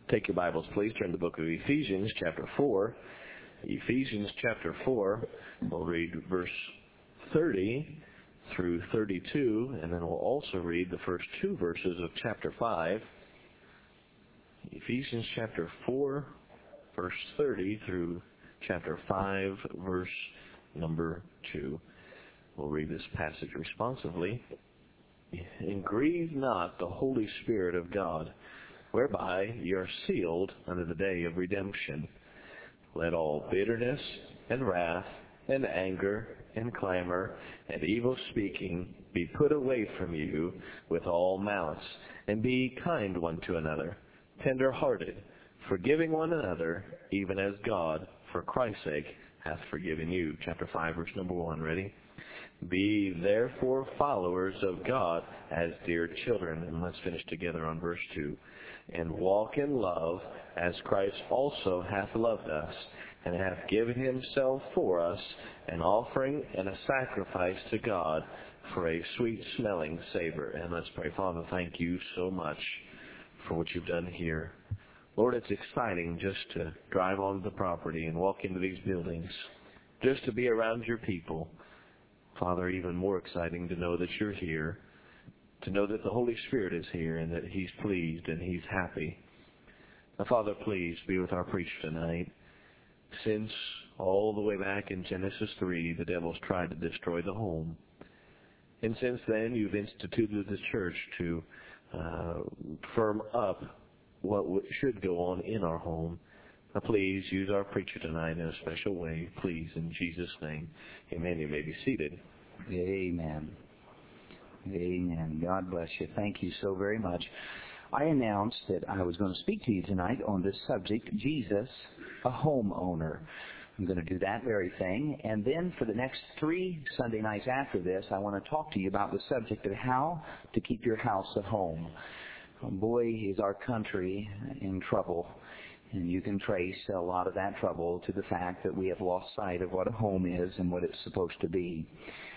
Take your Bibles, please. Turn to the book of Ephesians, chapter 4. Ephesians, chapter 4. We'll read verse 30 through 32, and then we'll also read the first two verses of chapter 5. Ephesians, chapter 4, verse 30 through chapter 5, verse number 2. We'll read this passage responsively. And grieve not the Holy Spirit of God, whereby ye are sealed unto the day of redemption. Let all bitterness and wrath and anger and clamor and evil speaking be put away from you with all malice, and be kind one to another, tender-hearted, forgiving one another, even as God, for Christ's sake, hath forgiven you. Chapter 5, verse number 1. Ready? Be therefore followers of God as dear children. And let's finish together on verse 2. And walk in love as Christ also hath loved us, and hath given himself for us, an offering and a sacrifice to God for a sweet-smelling savor. And let's pray. Father, thank you so much for what you've done here. Lord, it's exciting just to drive onto the property and walk into these buildings, just to be around your people. Father, even more exciting to know that you're here, to know that the Holy Spirit is here and that he's pleased and he's happy. Now, Father, please be with our preacher tonight. Since all the way back in Genesis 3, the devil's tried to destroy the home. And since then, you've instituted the church to firm up what should go on in our home. Now, please use our preacher tonight in a special way. Please, in Jesus' name. Amen. You may be seated. Amen. Amen. God bless you. Thank you so very much. I announced that I was going to speak to you tonight on this subject, Jesus, a homeowner. I'm going to do that very thing. And then for the next 3 Sunday nights after this, I want to talk to you about the subject of how to keep your house a home. Oh boy, is our country in trouble. And you can trace a lot of that trouble to the fact that we have lost sight of what a home is and what it's supposed to be.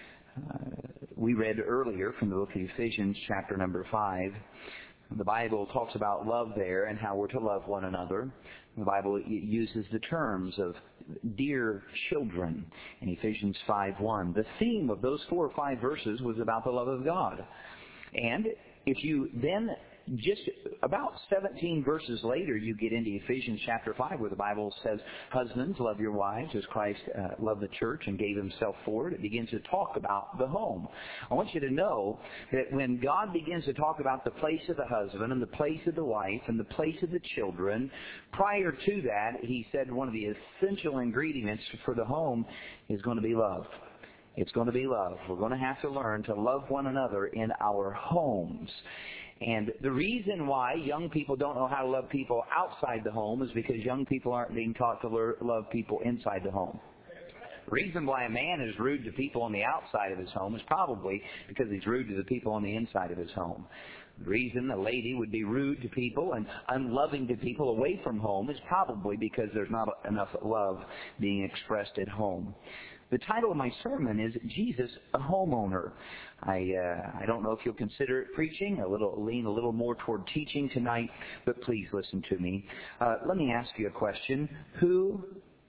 We read earlier from the book of Ephesians, chapter number 5. The Bible talks about love there and how we're to love one another. The Bible uses the terms of dear children in Ephesians 5:1. The theme of those 4 or 5 verses was about the love of God. And if you then just about 17 verses later, you get into Ephesians chapter 5, where the Bible says, husbands, love your wives as Christ loved the church and gave himself for it. It begins to talk about the home. I want you to know that when God begins to talk about the place of the husband and the place of the wife and the place of the children, prior to that, he said one of the essential ingredients for the home is going to be love. It's going to be love. We're going to have to learn to love one another in our homes. And the reason why young people don't know how to love people outside the home is because young people aren't being taught to love people inside the home. The reason why a man is rude to people on the outside of his home is probably because he's rude to the people on the inside of his home. The reason a lady would be rude to people and unloving to people away from home is probably because there's not enough love being expressed at home. The title of my sermon is Jesus, a Homeowner. I don't know if you'll consider it preaching, lean a little more toward teaching tonight, but please listen to me. Let me ask you a question. Who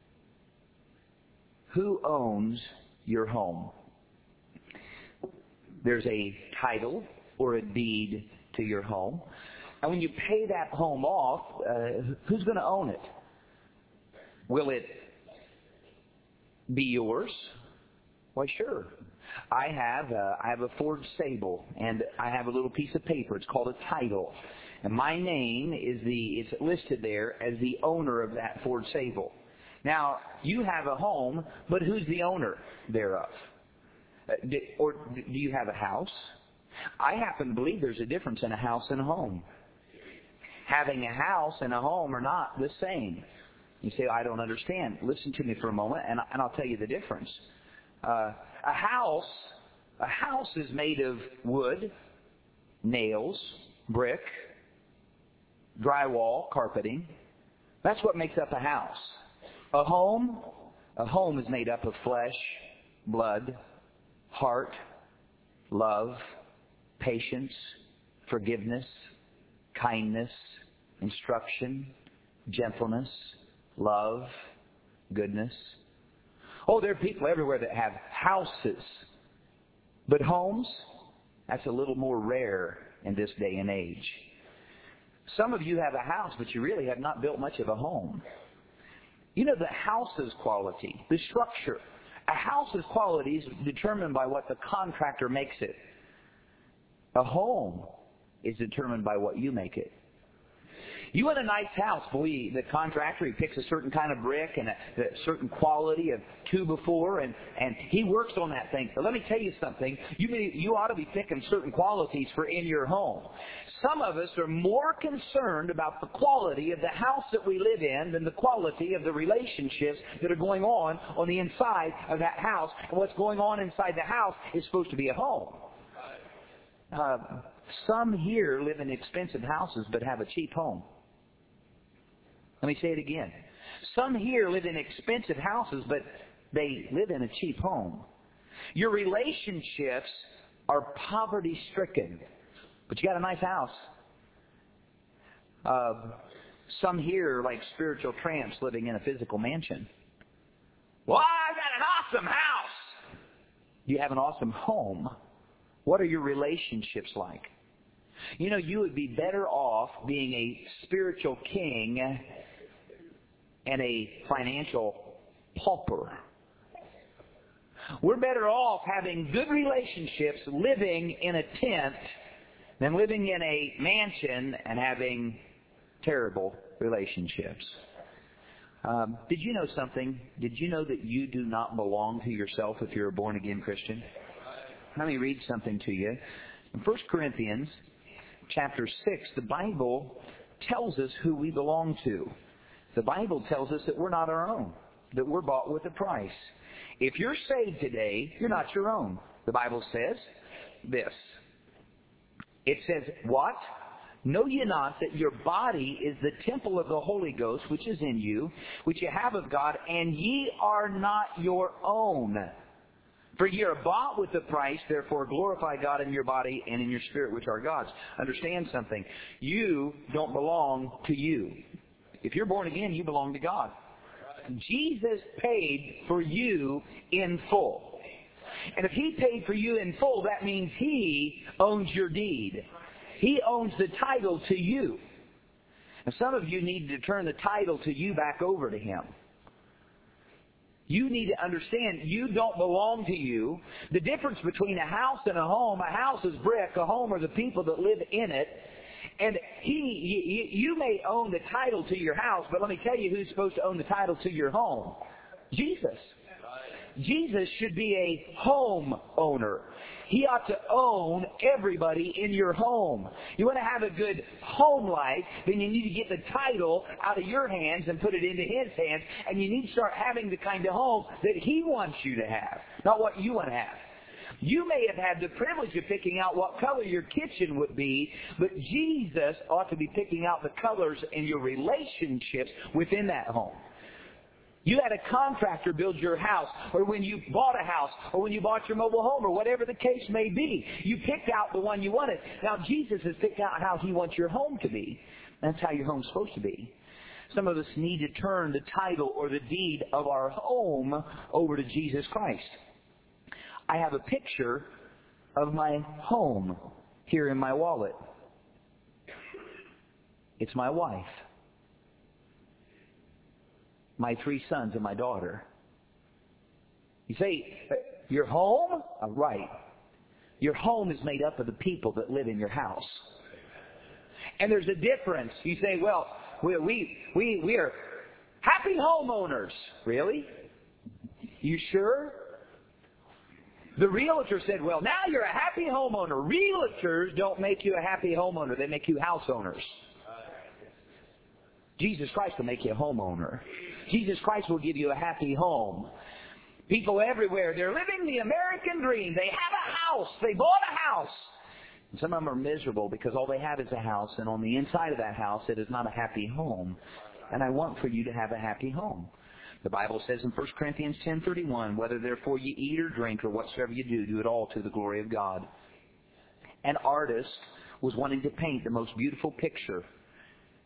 owns your home? There's a title or a deed to your home. And when you pay that home off, who's going to own it? Will it be yours? Why, sure. I have a Ford Sable, and I have a little piece of paper. It's called a title, and my name is listed there as the owner of that Ford Sable. Now, you have a home, but who's the owner thereof? Do you have a house? I happen to believe there's a difference in a house and a home. Having a house and a home are not the same. You say, I don't understand. Listen to me for a moment, and I'll tell you the difference. A house is made of wood, nails, brick, drywall, carpeting. That's what makes up a house. A home is made up of flesh, blood, heart, love, patience, forgiveness, kindness, instruction, gentleness, love, goodness. Oh, there are people everywhere that have houses. But homes, that's a little more rare in this day and age. Some of you have a house, but you really have not built much of a home. You know, the house's quality, the structure. A house's quality is determined by what the contractor makes it. A home is determined by what you make it. You want a nice house, boy, the contractor, he picks a certain kind of brick and a certain quality of 2x4, and he works on that thing. But let me tell you something. You ought to be picking certain qualities for in your home. Some of us are more concerned about the quality of the house that we live in than the quality of the relationships that are going on the inside of that house. And what's going on inside the house is supposed to be a home. Some here live in expensive houses but have a cheap home. Let me say it again. Some here live in expensive houses, but they live in a cheap home. Your relationships are poverty-stricken, but you got a nice house. Some here are like spiritual tramps living in a physical mansion. Well, I've got an awesome house. You have an awesome home. What are your relationships like? You know, you would be better off being a spiritual king and a financial pauper. We're better off having good relationships, living in a tent, than living in a mansion and having terrible relationships. Did you know something? Did you know that you do not belong to yourself if you're a born-again Christian? Let me read something to you. In 1 Corinthians chapter 6, the Bible tells us who we belong to. The Bible tells us that we're not our own, that we're bought with a price. If you're saved today, you're not your own. The Bible says this. It says, what? Know ye not that your body is the temple of the Holy Ghost, which is in you, which you have of God, and ye are not your own. For ye are bought with a price, therefore glorify God in your body and in your spirit, which are God's. Understand something. You don't belong to you. If you're born again, you belong to God. Jesus paid for you in full. And if He paid for you in full, that means He owns your deed. He owns the title to you. And some of you need to turn the title to you back over to Him. You need to understand you don't belong to you. The difference between a house and a house is brick, a home are the people that live in it. And you may own the title to your house, but let me tell you who's supposed to own the title to your home. Jesus. Jesus should be a home owner. He ought to own everybody in your home. You want to have a good home life, then you need to get the title out of your hands and put it into His hands, and you need to start having the kind of home that He wants you to have, not what you want to have. You may have had the privilege of picking out what color your kitchen would be, but Jesus ought to be picking out the colors in your relationships within that home. You had a contractor build your house, or when you bought a house, or when you bought your mobile home, or whatever the case may be. You picked out the one you wanted. Now Jesus has picked out how He wants your home to be. That's how your home's supposed to be. Some of us need to turn the title or the deed of our home over to Jesus Christ. I have a picture of my home here in my wallet. It's my wife, my 3 sons, and my daughter. You say, your home? Right. Your home is made up of the people that live in your house. And there's a difference. You say, well, we are happy homeowners. Really? You sure? The realtor said, well, now you're a happy homeowner. Realtors don't make you a happy homeowner. They make you house owners. Jesus Christ will make you a homeowner. Jesus Christ will give you a happy home. People everywhere, they're living the American dream. They have a house. They bought a house. And some of them are miserable because all they have is a house, and on the inside of that house, it is not a happy home. And I want for you to have a happy home. The Bible says in 1 Corinthians 10:31, whether therefore you eat or drink or whatsoever you do, do it all to the glory of God. An artist was wanting to paint the most beautiful picture.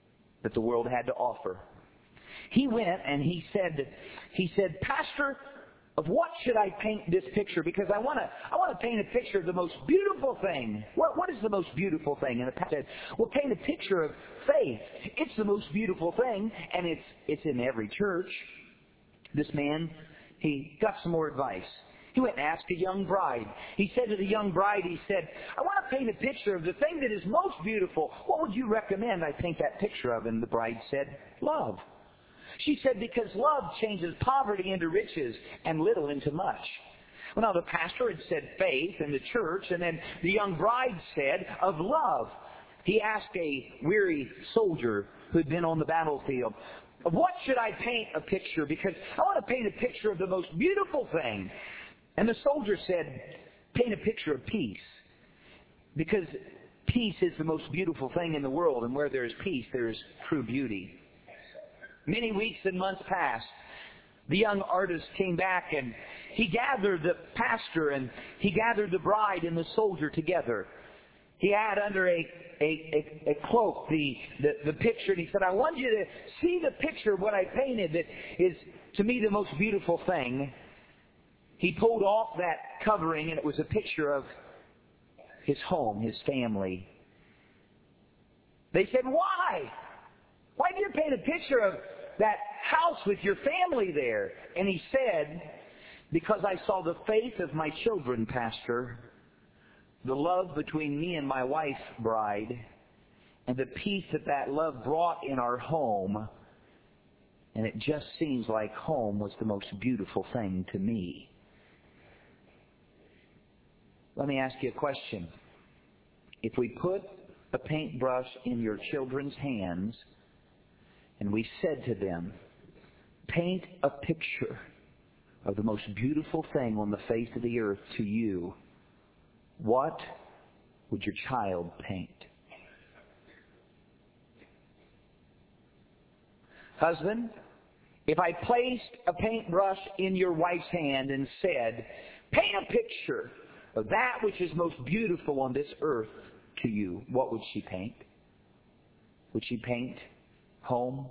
that the world had to offer. He went and he said, "Pastor, of what should I paint this picture? Because I want to paint a picture of the most beautiful thing." What is the most beautiful thing? And the pastor said, "Well, paint a picture of faith. It's the most beautiful thing, and it's in every church." This man, he got some more advice. He went and asked a young bride. He said to the young bride, he said, "I want to paint a picture of the thing that is most beautiful. What would you recommend I paint that picture of?" And the bride said, "Love." She said, "Because love changes poverty into riches and little into much." Well, now the pastor had said faith in the church, and then the young bride said of love. He asked a weary soldier who'd been on the battlefield, "Of what should I paint a picture? Because I want to paint a picture of the most beautiful thing." And the soldier said, "Paint a picture of peace. Because peace is the most beautiful thing in the world, and where there is peace, there is true beauty." Many weeks and months passed. The young artist came back and he gathered the pastor and he gathered the bride and the soldier together. He had under a cloak the picture, and he said, "I want you to see the picture of what I painted that is to me the most beautiful thing." He pulled off that covering, and it was a picture of his home, his family. They said, "Why? Why did you paint a picture of that house with your family there?" And he said, "Because I saw the faith of my children, Pastor, the love between me and my wife, bride, and the peace that love brought in our home. And it just seems like home was the most beautiful thing to me." Let me ask you a question. If we put a paintbrush in your children's hands and we said to them, "Paint a picture of the most beautiful thing on the face of the earth to you," what would your child paint? Husband, if I placed a paintbrush in your wife's hand and said, "Paint a picture of that which is most beautiful on this earth to you," what would she paint? Would she paint home?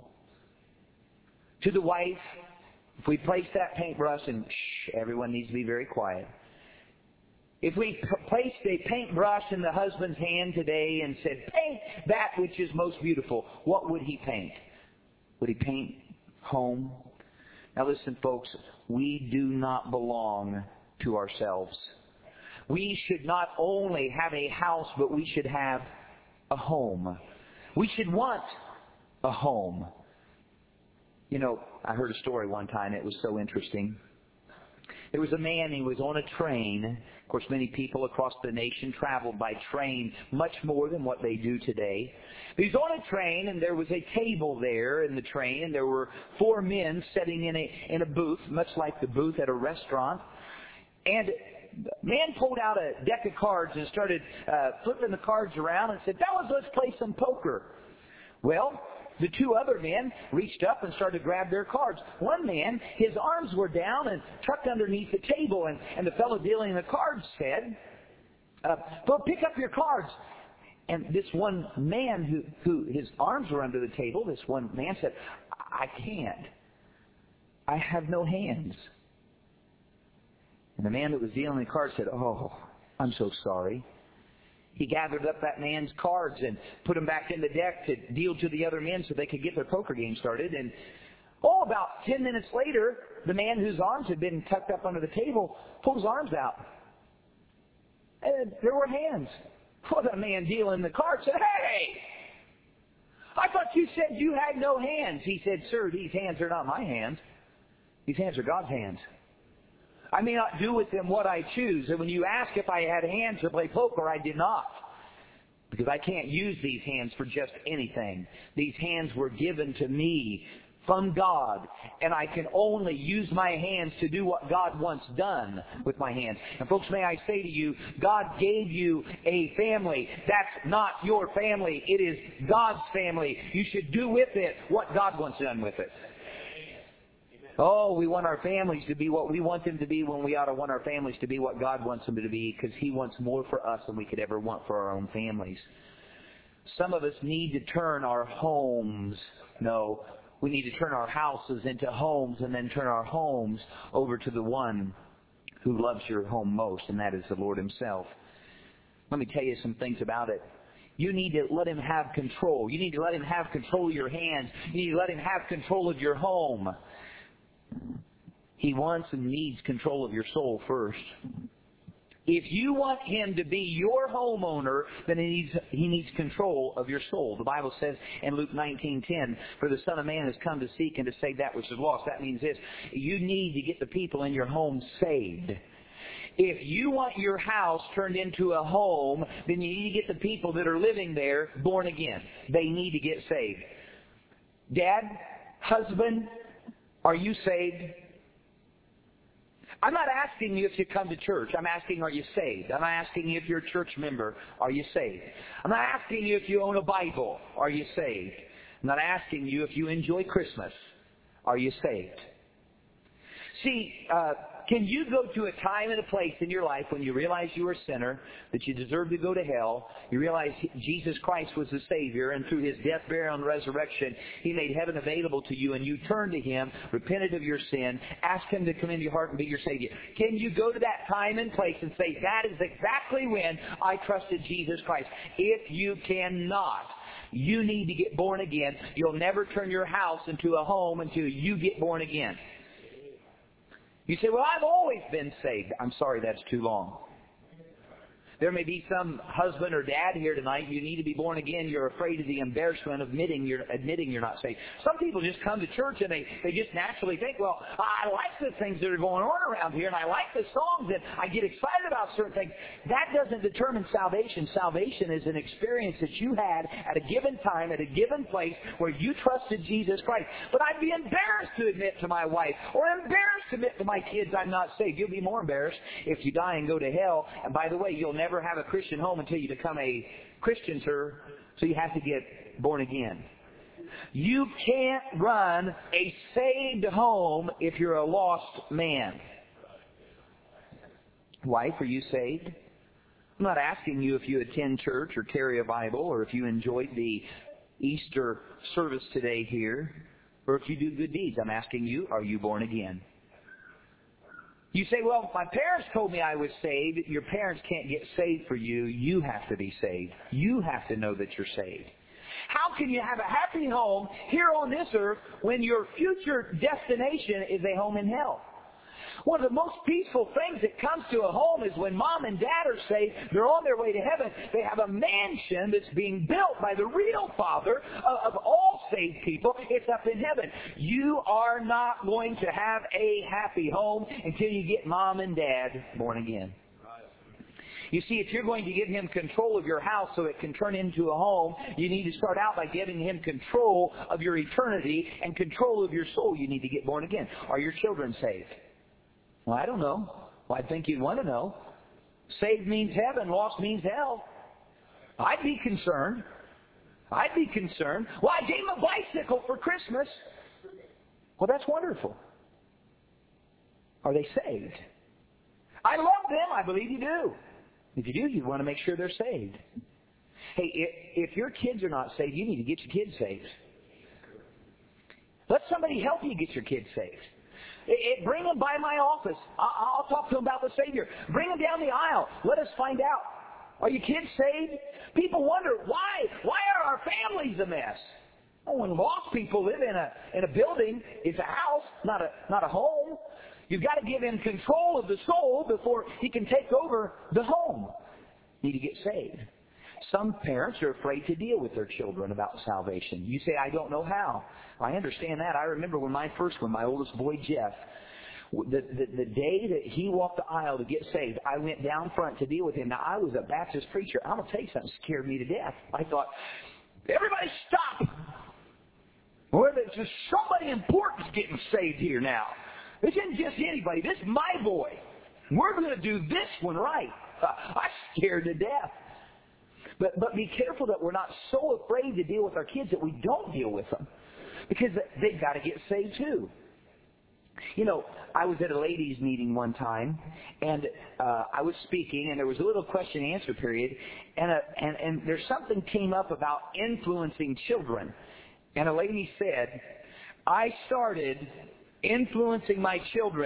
To the wife, if we place that paintbrush, and everyone needs to be very quiet. If we placed a paintbrush in the husband's hand today and said, "Paint that which is most beautiful," what would he paint? Would he paint home? Now listen, folks, we do not belong to ourselves. We should not only have a house, but we should have a home. We should want a home. You know, I heard a story one time. It was so interesting. There was a man, he was on a train. Of course, many people across the nation traveled by train much more than what they do today. He was on a train, and there was a table there in the train, and there were 4 men sitting in a booth, much like the booth at a restaurant. And the man pulled out a deck of cards and started flipping the cards around and said, "Fellas, let's play some poker." Well, the 2 other men reached up and started to grab their cards. One man, his arms were down and tucked underneath the table, and the fellow dealing the cards said, "Go pick up your cards." And this one man who his arms were under the table, this one man said, "I can't. I have no hands." And the man that was dealing the cards said, "Oh, I'm so sorry." He gathered up that man's cards and put them back in the deck to deal to the other men so they could get their poker game started. And about 10 minutes later, the man whose arms had been tucked up under the table pulled his arms out. And there were hands. Well, the man dealing the cards said, "Hey, I thought you said you had no hands." He said, "Sir, these hands are not my hands. These hands are God's hands. I may not do with them what I choose. And when you ask if I had hands to play poker, I did not. Because I can't use these hands for just anything. These hands were given to me from God. And I can only use my hands to do what God wants done with my hands." And folks, may I say to you, God gave you a family. That's not your family. It is God's family. You should do with it what God wants done with it. Oh, we want our families to be what we want them to be when we ought to want our families to be what God wants them to be, because He wants more for us than we could ever want for our own families. Some of us need to turn our homes. No, we need to turn our houses into homes and then turn our homes over to the one who loves your home most, and that is the Lord Himself. Let me tell you some things about it. You need to let Him have control. You need to let Him have control of your hands. You need to let Him have control of your home. He wants and needs control of your soul first. If you want Him to be your homeowner, then He needs control of your soul. The Bible says in Luke 19:10, "For the Son of Man has come to seek and to save that which is lost." That means this: you need to get the people in your home saved. If you want your house turned into a home, then you need to get the people that are living there born again. They need to get saved. Dad, husband, are you saved? I'm not asking you if you come to church. I'm asking, are you saved? I'm not asking you if you're a church member. Are you saved? I'm not asking you if you own a Bible. Are you saved? I'm not asking you if you enjoy Christmas. Are you saved? See, can you go to a time and a place in your life when you realize you were a sinner, that you deserve to go to hell, you realize Jesus Christ was the Savior, and through His death, burial, and resurrection, He made heaven available to you, and you turned to Him, repented of your sin, asked Him to come into your heart and be your Savior? Can you go to that time and place and say, that is exactly when I trusted Jesus Christ? If you cannot, you need to get born again. You'll never turn your house into a home until you get born again. You say, well, I've always been saved. I'm sorry, that's too long. There may be some husband or dad here tonight. You need to be born again. You're afraid of the embarrassment of admitting you're not saved. Some people just come to church and they just naturally think, well, I like the things that are going on around here, and I like the songs, and I get excited about certain things. That doesn't determine salvation. Salvation is an experience that you had at a given time, at a given place, where you trusted Jesus Christ. But I'd be embarrassed to admit to my wife, or embarrassed to admit to my kids I'm not saved. You'll be more embarrassed if you die and go to hell. And by the way, you'll never have a Christian home until you become a Christian, sir. So you have to get born again. You can't run a saved home if you're a lost man. Wife, are you saved? I'm not asking you if you attend church or carry a Bible, or if you enjoyed the Easter service today here, or if you do good deeds. I'm asking you, are you born again? You say, well, my parents told me I was saved. Your parents can't get saved for you. You have to be saved. You have to know that you're saved. How can you have a happy home here on this earth when your future destination is a home in hell? One of the most peaceful things that comes to a home is when mom and dad are saved, they're on their way to heaven. They have a mansion that's being built by the real Father of all saved people. It's up in heaven. You are not going to have a happy home until you get mom and dad born again. You see, if you're going to give Him control of your house so it can turn into a home, you need to start out by giving Him control of your eternity and control of your soul. You need to get born again. Are your children saved? Well, I don't know. Well, I think you'd want to know. Saved means heaven. Lost means hell. I'd be concerned. Well, I gave them a bicycle for Christmas. Well, that's wonderful. Are they saved? I love them. I believe you do. If you do, you want to make sure they're saved. Hey, if your kids are not saved, you need to get your kids saved. Let somebody help you get your kids saved. Bring them by my office. I'll talk to them about the Savior. Bring them down the aisle. Let us find out. Are your kids saved? People wonder, why? Why are our families a mess? Well, when lost people live in a building, it's a house, not a home. You've got to give Him control of the soul before He can take over the home. You need to get saved. Some parents are afraid to deal with their children about salvation. You say, I don't know how. I understand that. I remember when my first one, my oldest boy, Jeff, the day that he walked the aisle to get saved, I went down front to deal with him. Now, I was a Baptist preacher. I'm going to tell you something that scared me to death. I thought, everybody stop. Well, there's just somebody important's getting saved here now. This isn't just anybody. This is my boy. We're going to do this one right. I'm scared to death. But be careful that we're not so afraid to deal with our kids that we don't deal with them. Because they've got to get saved too. You know, I was at a ladies' meeting one time, and I was speaking, and there was a little question and answer period, and there's something came up about influencing children. And a lady said, I started influencing my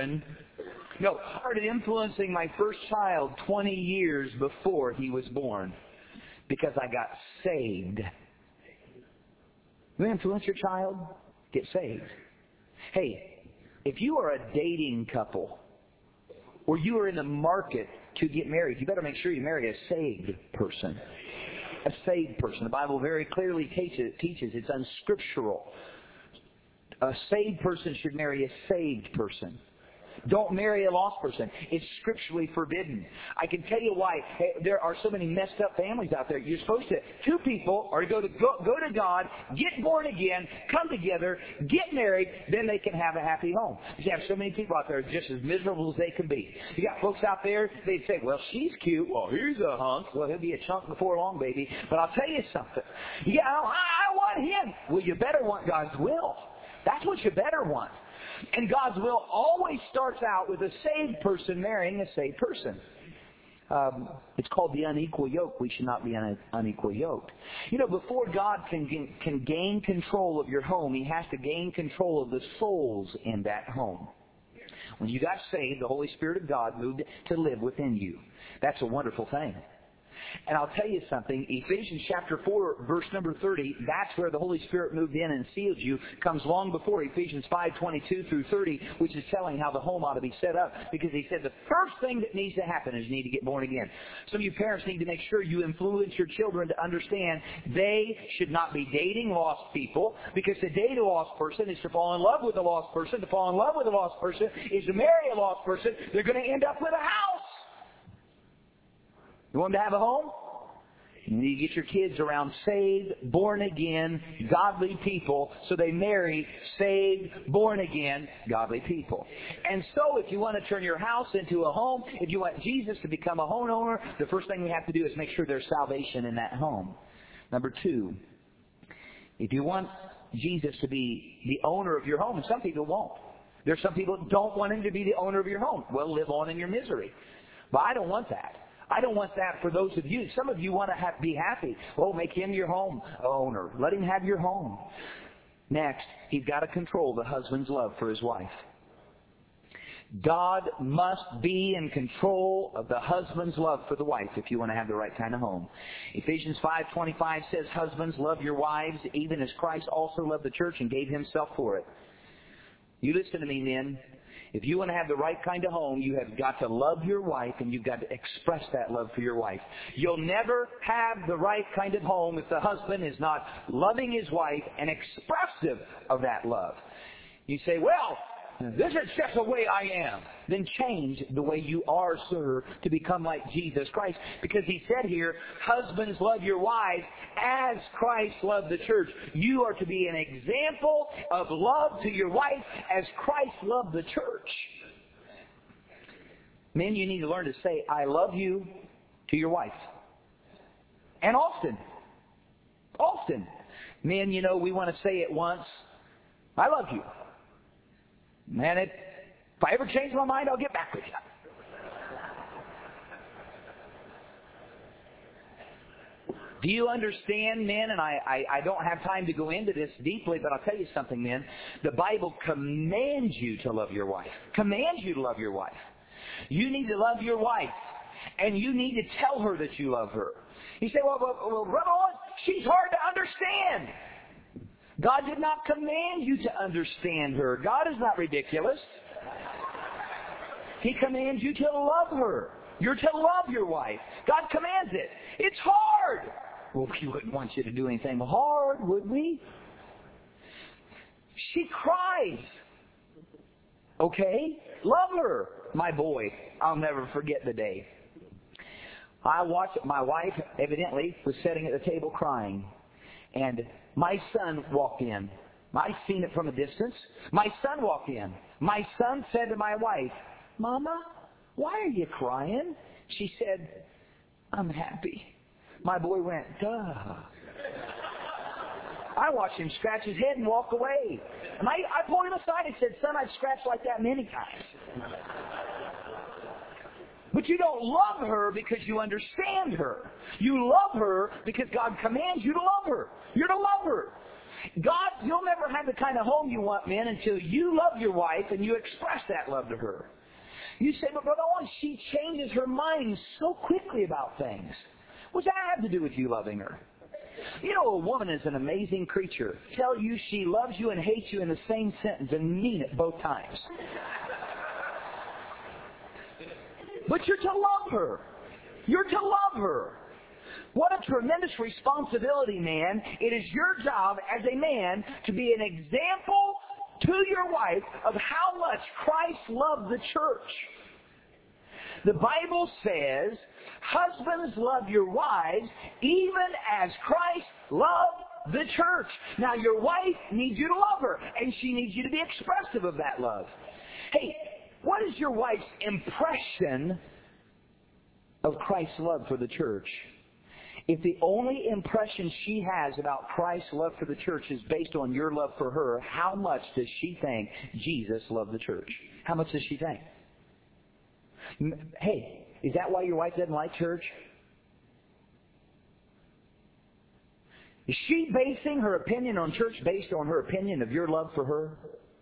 first child 20 years before he was born because I got saved. You influence your child? Get saved. Hey, if you are a dating couple or you are in the market to get married, you better make sure you marry a saved person. A saved person. The Bible very clearly teaches it's unscriptural. A saved person should marry a saved person. Don't marry a lost person. It's scripturally forbidden. I can tell you why. Hey, there are so many messed up families out there. You're supposed to, two people are to go to God, get born again, come together, get married, then they can have a happy home. You have so many people out there just as miserable as they can be. You got folks out there, they'd say, well, she's cute. Well, he's a hunk. Well, he'll be a chunk before long, baby. But I'll tell you something. Yeah, I want him. Well, you better want God's will. That's what you better want. And God's will always starts out with a saved person marrying a saved person. It's called the unequal yoke. We should not be unequal yoked. You know, before God can gain control of your home, He has to gain control of the souls in that home. When you got saved, the Holy Spirit of God moved to live within you. That's a wonderful thing. And I'll tell you something, Ephesians chapter 4, verse number 30, that's where the Holy Spirit moved in and sealed you, comes long before Ephesians 5:22 through 30, which is telling how the home ought to be set up. Because he said the first thing that needs to happen is you need to get born again. Some of you parents need to make sure you influence your children to understand they should not be dating lost people, because to date a lost person is to fall in love with a lost person. To fall in love with a lost person is to marry a lost person. They're going to end up with a house. You want them to have a home? You need to get your kids around saved, born again, godly people so they marry saved, born again, godly people. And so if you want to turn your house into a home, if you want Jesus to become a homeowner, the first thing we have to do is make sure there's salvation in that home. Number two, if you want Jesus to be the owner of your home, and some people won't. There's some people who don't want Him to be the owner of your home. Well, live on in your misery. But I don't want that. I don't want that for those of you. Some of you want to be happy. Oh, make Him your home owner. Let Him have your home. Next, you've got to control the husband's love for his wife. God must be in control of the husband's love for the wife if you want to have the right kind of home. Ephesians 5:25 says, husbands, love your wives, even as Christ also loved the church and gave Himself for it. You listen to me, men. If you want to have the right kind of home, you have got to love your wife, and you've got to express that love for your wife. You'll never have the right kind of home if the husband is not loving his wife and expressive of that love. You say, well, this is just the way I am. Then change the way you are, sir, to become like Jesus Christ. Because He said here, husbands, love your wives as Christ loved the church. You are to be an example of love to your wife as Christ loved the church. Men, you need to learn to say, I love you to your wife. And often. Often. Men, you know, we want to say it once. I love you. Man, if I ever change my mind, I'll get back with you. Do you understand, men? And I don't have time to go into this deeply, but I'll tell you something, men. The Bible commands you to love your wife. Commands you to love your wife. You need to love your wife. And you need to tell her that you love her. You say, well, Brother Owen, she's hard to understand. God did not command you to understand her. God is not ridiculous. He commands you to love her. You're to love your wife. God commands it. It's hard. Well, we wouldn't want you to do anything hard, would we? She cries. Okay? Love her, my boy. I'll never forget the day. I watched my wife, evidently, was sitting at the table crying. And my son walked in. I'd seen it from a distance. My son walked in. My son said to my wife, Mama, why are you crying? She said, I'm happy. My boy went, duh. I watched him scratch his head and walk away. And I pulled him aside and said, son, I've scratched like that many times. But you don't love her because you understand her. You love her because God commands you to love her. You're to love her. God, you'll never have the kind of home you want, men, until you love your wife and you express that love to her. You say, but Brother Owen, she changes her mind so quickly about things. What's that have to do with you loving her? You know, a woman is an amazing creature. Tell you she loves you and hates you in the same sentence and mean it both times. But you're to love her. You're to love her. What a tremendous responsibility, man. It is your job as a man to be an example to your wife of how much Christ loved the church. The Bible says, husbands, love your wives even as Christ loved the church. Now, your wife needs you to love her, and she needs you to be expressive of that love. Hey, what is your wife's impression of Christ's love for the church? If the only impression she has about Christ's love for the church is based on your love for her, how much does she think Jesus loved the church? How much does she think? Hey, is that why your wife doesn't like church? Is she basing her opinion on church based on her opinion of your love for her?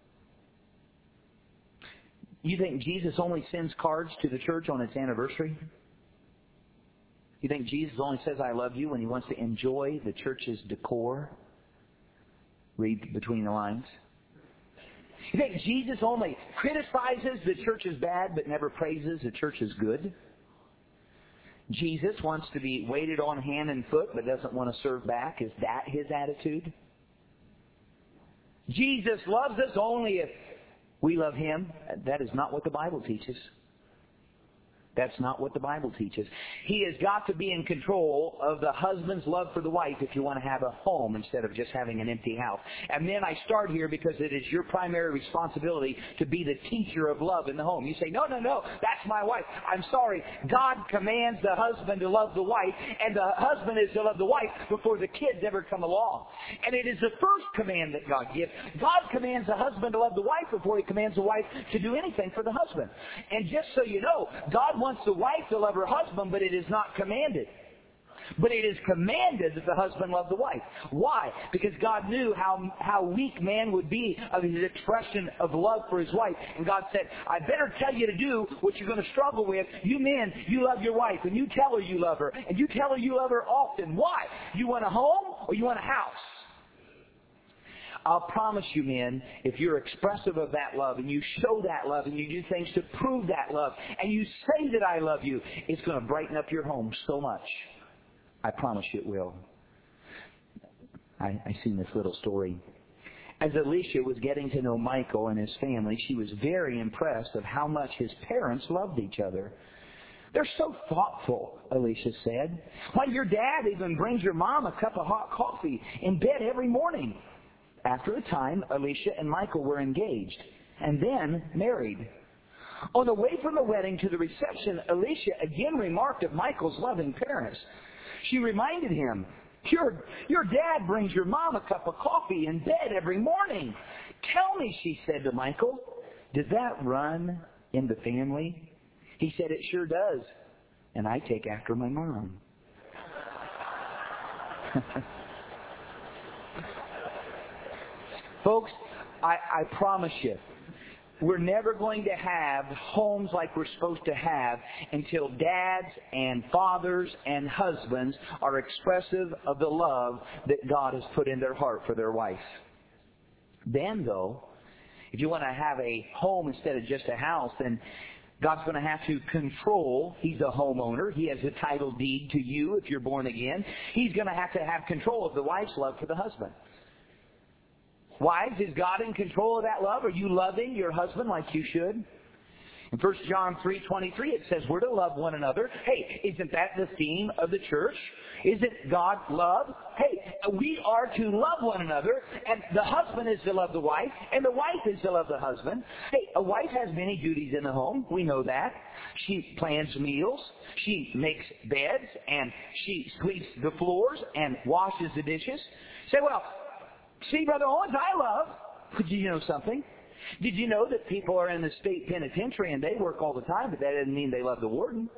You think Jesus only sends cards to the church on its anniversary? You think Jesus only says, I love you, when He wants to enjoy the church's decor? Read between the lines. You think Jesus only criticizes the church as bad but never praises the church as good? Jesus wants to be waited on hand and foot but doesn't want to serve back. Is that His attitude? Jesus loves us only if we love Him. That is not what the Bible teaches. That's not what the Bible teaches. He has got to be in control of the husband's love for the wife if you want to have a home instead of just having an empty house. And then I start here because it is your primary responsibility to be the teacher of love in the home. You say, no, that's my wife. I'm sorry. God commands the husband to love the wife, and the husband is to love the wife before the kids ever come along. And it is the first command that God gives. God commands the husband to love the wife before He commands the wife to do anything for the husband. And just so you know, God wants the wife to love her husband, but it is not commanded. But it is commanded that the husband love the wife. Why? Because God knew how weak man would be of his expression of love for his wife. And God said, I better tell you to do what you're going to struggle with. You men, you love your wife, and you tell her you love her. And you tell her you love her often. Why? You want a home or you want a house? I'll promise you, men, if you're expressive of that love and you show that love and you do things to prove that love and you say that I love you, it's going to brighten up your home so much. I promise you it will. I seen this little story. As Alicia was getting to know Michael and his family, she was very impressed of how much his parents loved each other. They're so thoughtful, Alicia said. Why, your dad even brings your mom a cup of hot coffee in bed every morning. After a time, Alicia and Michael were engaged and then married. On the way from the wedding to the reception, Alicia again remarked of Michael's loving parents. She reminded him, your dad brings your mom a cup of coffee in bed every morning. Tell me, she said to Michael, does that run in the family? He said, it sure does. And I take after my mom. Folks, I promise you, we're never going to have homes like we're supposed to have until dads and fathers and husbands are expressive of the love that God has put in their heart for their wife. Then, though, if you want to have a home instead of just a house, then God's going to have to control. He's a homeowner. He has a title deed to you if you're born again. He's going to have control of the wife's love for the husband. Wives, is God in control of that love? Are you loving your husband like you should? In 1 John 3:23, it says we're to love one another. Hey, isn't that the theme of the church? Isn't God love? Hey, we are to love one another, and the husband is to love the wife, and the wife is to love the husband. Hey, a wife has many duties in the home. We know that. She plans meals, she makes beds, and she sweeps the floors and washes the dishes. Say, well, See, Brother Owens, I love. Did you know something? Did you know that people are in the state penitentiary and they work all the time, but that doesn't mean they love the warden?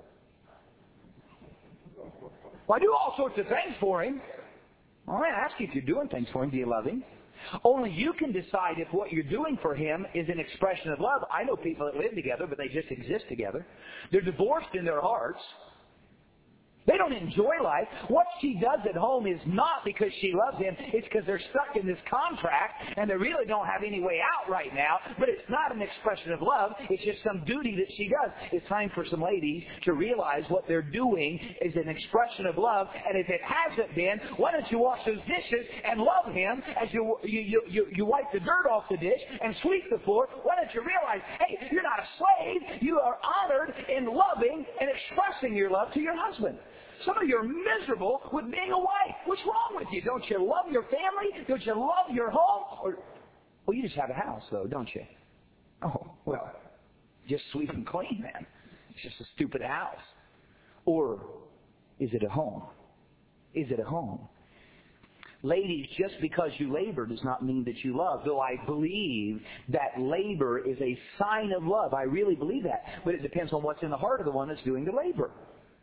Well, I do all sorts of things for him. All right, I ask you if you're doing things for him. Do you love him? Only you can decide if what you're doing for him is an expression of love. I know people that live together, but they just exist together. They're divorced in their hearts. They don't enjoy life. What she does at home is not because she loves him. It's because they're stuck in this contract and they really don't have any way out right now. But it's not an expression of love. It's just some duty that she does. It's time for some ladies to realize what they're doing is an expression of love. And if it hasn't been, why don't you wash those dishes and love him as you wipe the dirt off the dish and sweep the floor? Why don't you realize, hey, you're not a slave. You are honored in loving and expressing your love to your husband. Some of you are miserable with being a wife. What's wrong with you? Don't you love your family? Don't you love your home? Well, you just have a house, though, don't you? Oh, well, just sweep and clean, man. It's just a stupid house. Or is it a home? Is it a home? Ladies, just because you labor does not mean that you love, though I believe that labor is a sign of love. I really believe that. But it depends on what's in the heart of the one that's doing the labor.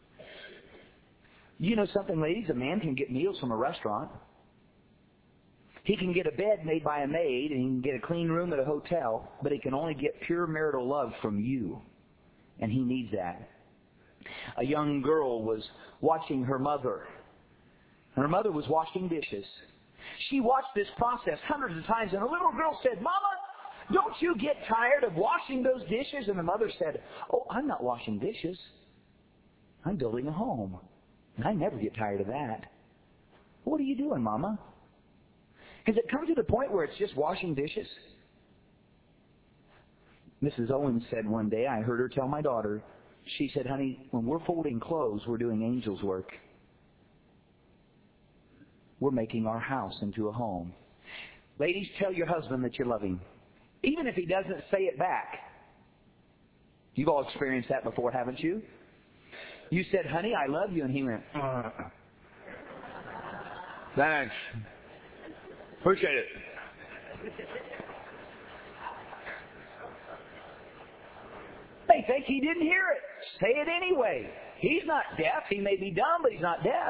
You know something, ladies? A man can get meals from a restaurant. He can get a bed made by a maid, and he can get a clean room at a hotel, but he can only get pure marital love from you. And he needs that. A young girl was watching her mother. And her mother was washing dishes. She watched this process hundreds of times, and the little girl said, "Mama, don't you get tired of washing those dishes?" And the mother said, "Oh, I'm not washing dishes. I'm building a home. And I never get tired of that." "What are you doing, Mama?" Has it come to the point where it's just washing dishes? Mrs. Owens said one day, I heard her tell my daughter, she said, "Honey, when we're folding clothes, we're doing angel's work. We're making our house into a home." Ladies, tell your husband that you love him, even if he doesn't say it back. You've all experienced that before, haven't you? You said, "Honey, I love you," and he went, "Thanks. Appreciate it." They think he didn't hear it. Say it anyway. He's not deaf. He may be dumb, but he's not deaf.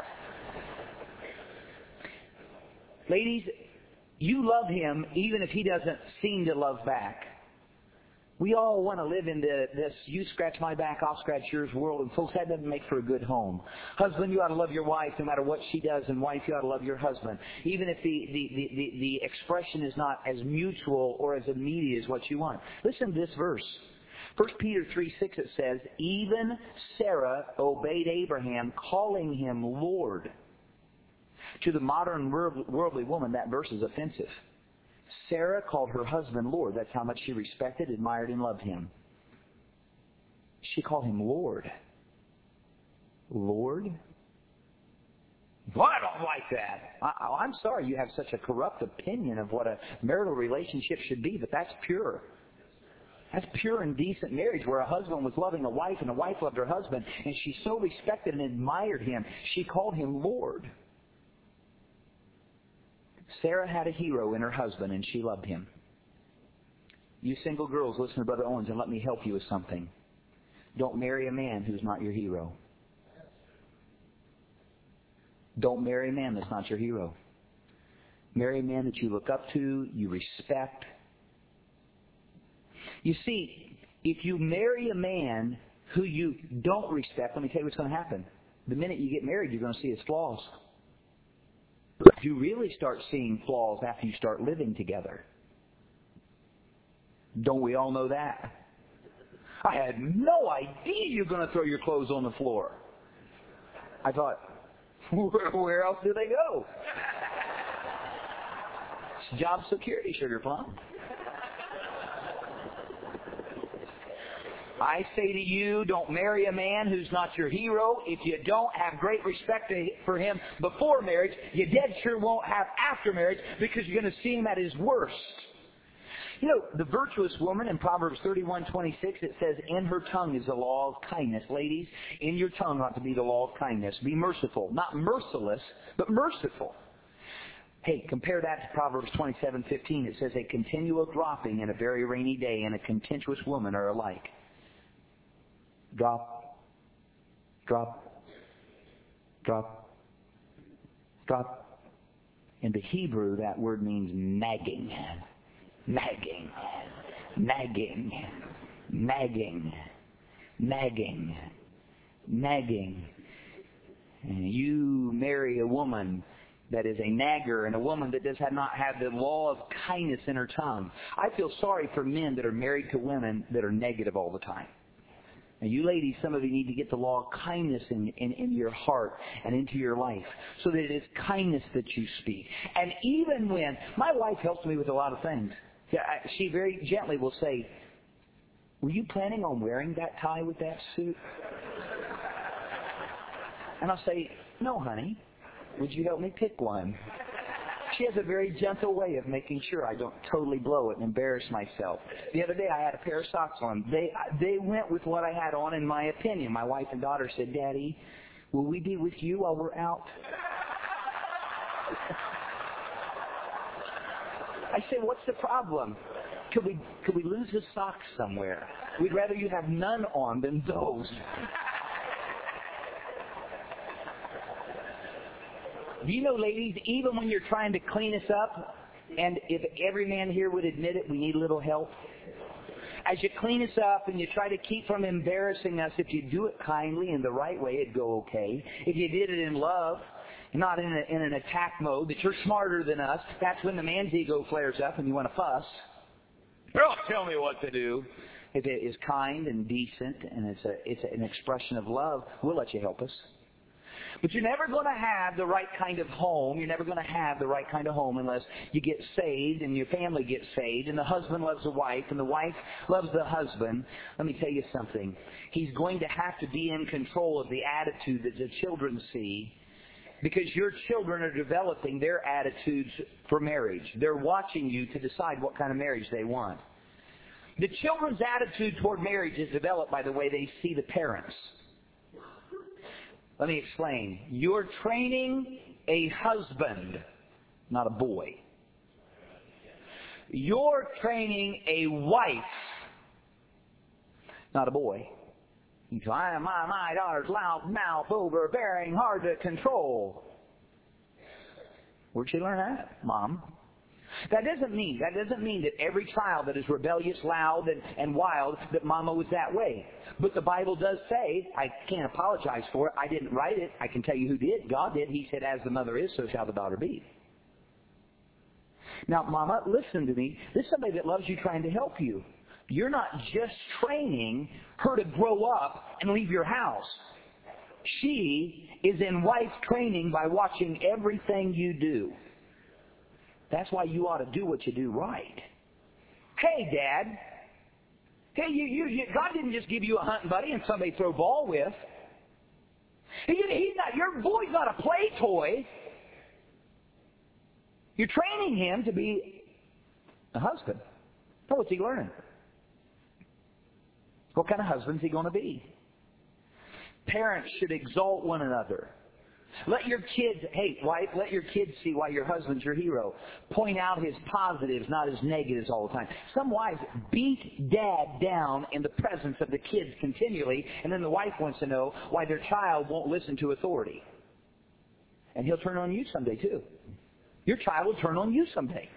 Ladies, you love him even if he doesn't seem to love back. We all want to live in this you scratch my back, I'll scratch yours world, and folks, that doesn't make for a good home. Husband, you ought to love your wife no matter what she does, and wife, you ought to love your husband. Even if the expression is not as mutual or as immediate as what you want. Listen to this verse. 1 Peter 3:6 it says, "Even Sarah obeyed Abraham, calling him Lord." To the modern worldly woman, that verse is offensive. Sarah called her husband Lord. That's how much she respected, admired, and loved him. She called him Lord. Lord? Well, I don't like that. I'm sorry you have such a corrupt opinion of what a marital relationship should be, but that's pure. That's pure and decent marriage where a husband was loving a wife and a wife loved her husband, and she so respected and admired him, she called him Lord. Sarah had a hero in her husband, and she loved him. You single girls, listen to Brother Owens, and let me help you with something. Don't marry a man who's not your hero. Don't marry a man that's not your hero. Marry a man that you look up to, you respect. You see, if you marry a man who you don't respect, let me tell you what's going to happen. The minute you get married, you're going to see his flaws. You really start seeing flaws after you start living together. Don't we all know that? I had no idea you were going to throw your clothes on the floor. I thought, where else do they go? It's job security, Sugar Plum. I say to you, don't marry a man who's not your hero. If you don't have great respect for him before marriage, you dead sure won't have after marriage, because you're going to see him at his worst. You know, the virtuous woman in Proverbs 31:26, it says, "In her tongue is the law of kindness." Ladies, in your tongue ought to be the law of kindness. Be merciful. Not merciless, but merciful. Hey, compare that to Proverbs 27:15. It says, a continual dropping in a very rainy day and a contentious woman are alike. Drop, drop, drop, drop. In the Hebrew, that word means nagging. Nagging. Nagging. Nagging. Nagging. Nagging. And you marry a woman that is a nagger and a woman that does not have the law of kindness in her tongue. I feel sorry for men that are married to women that are negative all the time. And you ladies, some of you need to get the law of kindness in your heart and into your life so that it is kindness that you speak. And even when, my wife helps me with a lot of things. She very gently will say, were you planning on wearing that tie with that suit? And I'll say, no, honey. Would you help me pick one? She has a very gentle way of making sure I don't totally blow it and embarrass myself. The other day I had a pair of socks on. They went with what I had on, in my opinion. My wife and daughter said, Daddy, will we be with you while we're out? I said, what's the problem? Could we lose the socks somewhere? We'd rather you have none on than those. Do you know, ladies, even when you're trying to clean us up, and if every man here would admit it, we need a little help. As you clean us up and you try to keep from embarrassing us, if you do it kindly in the right way, it'd go okay. If you did it in love, not in an attack mode, that you're smarter than us, that's when the man's ego flares up and you want to fuss. Oh, tell me what to do. If it is kind and decent and it's an expression of love, we'll let you help us. But you're never going to have the right kind of home. You're never going to have the right kind of home unless you get saved and your family gets saved and the husband loves the wife and the wife loves the husband. Let me tell you something. He's going to have to be in control of the attitude that the children see, because your children are developing their attitudes for marriage. They're watching you to decide what kind of marriage they want. The children's attitude toward marriage is developed by the way they see the parents. Let me explain. You're training a husband, not a boy. You're training a wife, not a boy. You say, my daughter's loud mouth, overbearing, hard to control. Where'd she learn that, Mom? That doesn't mean that every child that is rebellious, loud, and wild, that Mama was that way. But the Bible does say, I can't apologize for it, I didn't write it, I can tell you who did, God did. He said, as the mother is, so shall the daughter be. Now, Mama, listen to me. This is somebody that loves you trying to help you. You're not just training her to grow up and leave your house. She is in wife training by watching everything you do. That's why you ought to do what you do right. Hey, Dad. Hey, God didn't just give you a hunting buddy and somebody to throw ball with. Your boy's not a play toy. You're training him to be a husband. So what's he learning? What kind of husband is he going to be? Parents should exalt one another. Let your kids, hey, wife, let your kids see why your husband's your hero. Point out his positives, not his negatives all the time. Some wives beat dad down in the presence of the kids continually, and then the wife wants to know why their child won't listen to authority. And he'll turn on you someday, too. Your child will turn on you someday.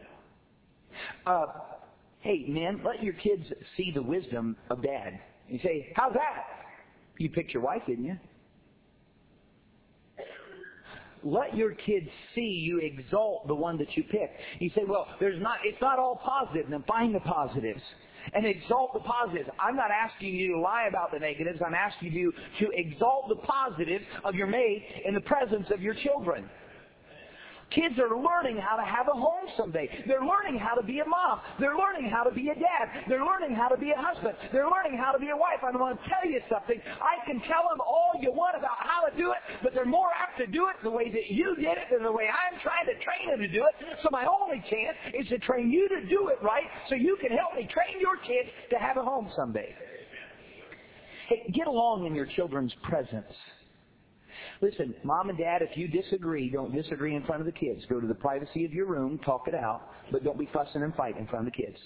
Hey, men, let your kids see the wisdom of dad. You say, how's that? You picked your wife, didn't you? Let your kids see you exalt the one that you picked. You say, well, it's not all positive. Then find the positives and exalt the positives. I'm not asking you to lie about the negatives. I'm asking you to exalt the positives of your mate in the presence of your children. Kids are learning how to have a home someday. They're learning how to be a mom. They're learning how to be a dad. They're learning how to be a husband. They're learning how to be a wife. I'm going to tell you something. I can tell them all you want about how to do it, but they're more apt to do it the way that you did it than the way I'm trying to train them to do it. So my only chance is to train you to do it right so you can help me train your kids to have a home someday. Hey, get along in your children's presence. Listen, Mom and Dad, if you disagree, don't disagree in front of the kids. Go to the privacy of your room, talk it out, but don't be fussing and fighting in front of the kids.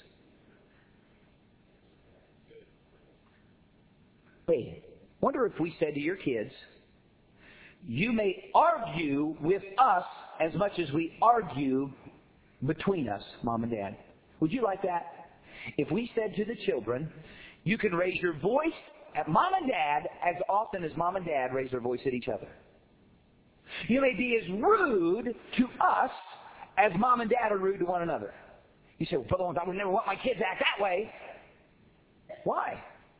Hey, wonder if we said to your kids, you may argue with us as much as we argue between us, Mom and Dad. Would you like that? If we said to the children, you can raise your voice at Mom and Dad as often as Mom and Dad raise their voice at each other. You may be as rude to us as Mom and Dad are rude to one another. You say, well, Brother Owens, I would never want my kids to act that way. Why?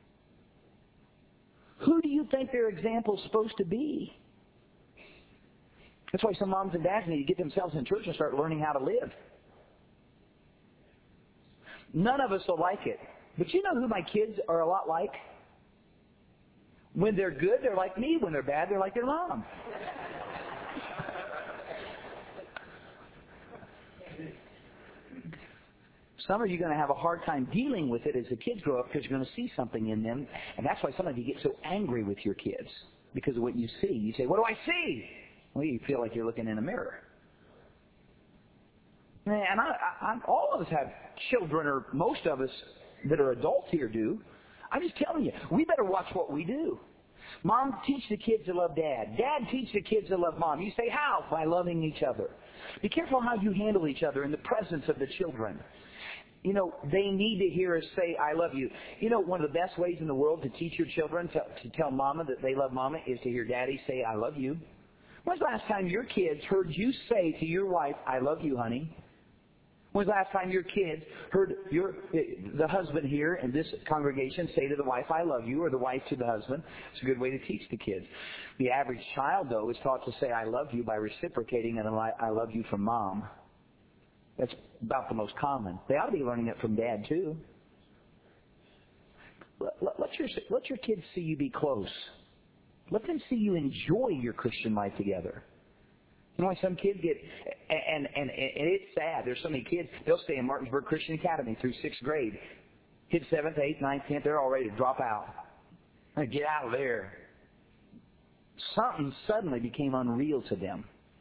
Who do you think their example is supposed to be? That's why some moms and dads need to get themselves in church and start learning how to live. None of us will like it. But you know who my kids are a lot like? When they're good, they're like me. When they're bad, they're like their mom. Some of you are going to have a hard time dealing with it as the kids grow up because you're going to see something in them. And that's why some of you get so angry with your kids because of what you see. You say, what do I see? Well, you feel like you're looking in a mirror. And all of us have children, or most of us that are adults here do. I'm just telling you, we better watch what we do. Mom, teach the kids to love Dad. Dad, teach the kids to love Mom. You say how? By loving each other. Be careful how you handle each other in the presence of the children. You know, they need to hear us say, I love you. You know, one of the best ways in the world to teach your children to tell Mama that they love Mama is to hear Daddy say, I love you. When's the last time your kids heard you say to your wife, I love you, honey? When's the last time your kids heard the husband here in this congregation say to the wife, I love you, or the wife to the husband? It's a good way to teach the kids. The average child, though, is taught to say, I love you by reciprocating an I love you from Mom. That's about the most common. They ought to be learning it from Dad, too. Let your kids see you be close. Let them see you enjoy your Christian life together. You know why some kids get, and it's sad, there's so many kids, they'll stay in Martinsburg Christian Academy through 6th grade. Hit 7th, 8th, 9th, 10th, they're all ready to drop out. Get out of there. Something suddenly became unreal to them.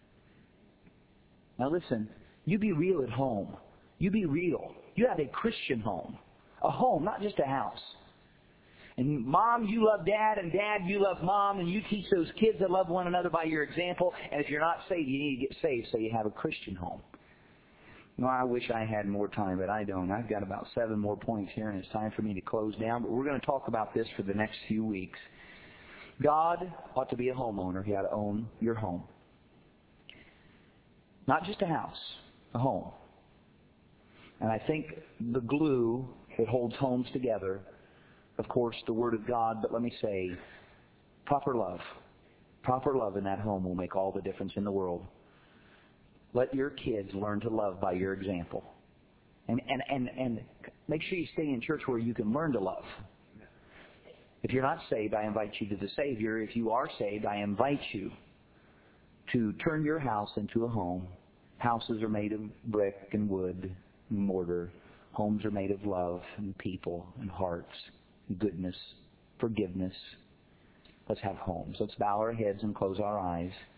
Now listen, you be real at home. You be real. You have a Christian home. A home, not just a house. And Mom, you love Dad, and Dad, you love Mom, and you teach those kids that love one another by your example. And if you're not saved, you need to get saved so you have a Christian home. Well, I wish I had more time, but I don't. I've got about 7 more points here, and it's time for me to close down. But we're going to talk about this for the next few weeks. God ought to be a homeowner. He ought to own your home. Not just a house, a home. And I think the glue that holds homes together, of course, the Word of God, but let me say, proper love. Proper love in that home will make all the difference in the world. Let your kids learn to love by your example. And make sure you stay in church where you can learn to love. If you're not saved, I invite you to the Savior. If you are saved, I invite you to turn your house into a home. Houses are made of brick and wood and mortar. Homes are made of love and people and hearts. Goodness, forgiveness. Let's have homes. Let's bow our heads and close our eyes.